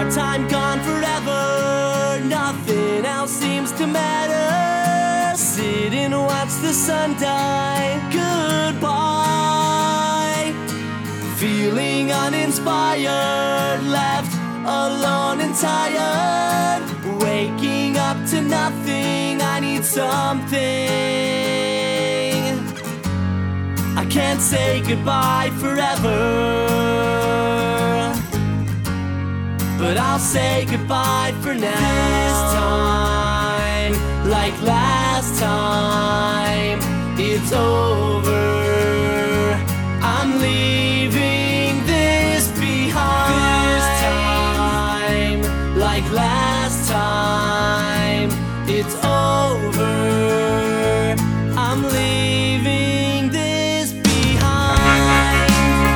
time gone forever, nothing else seems to matter. Sit and watch the sun die goodbye. Feeling uninspired, left alone and tired. Waking up to nothing, I need something. I can't say goodbye forever, but I'll say goodbye for now. This time, like last time, it's over. I'm leaving this behind. This time, like last time, it's over. I'm leaving this behind.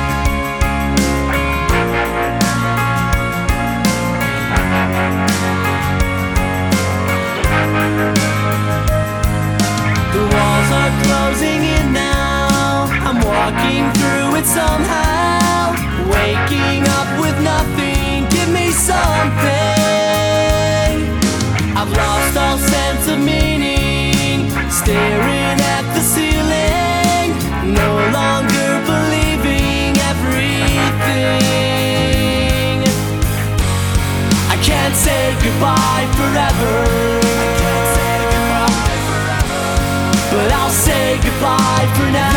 The walls are closing in now. I'm walking through it somehow. Waking up with nothing, give me something. I've lost all sense of meaning, staring at the ceiling, no longer believing everything. I can't say goodbye forever, but I'll say goodbye for now.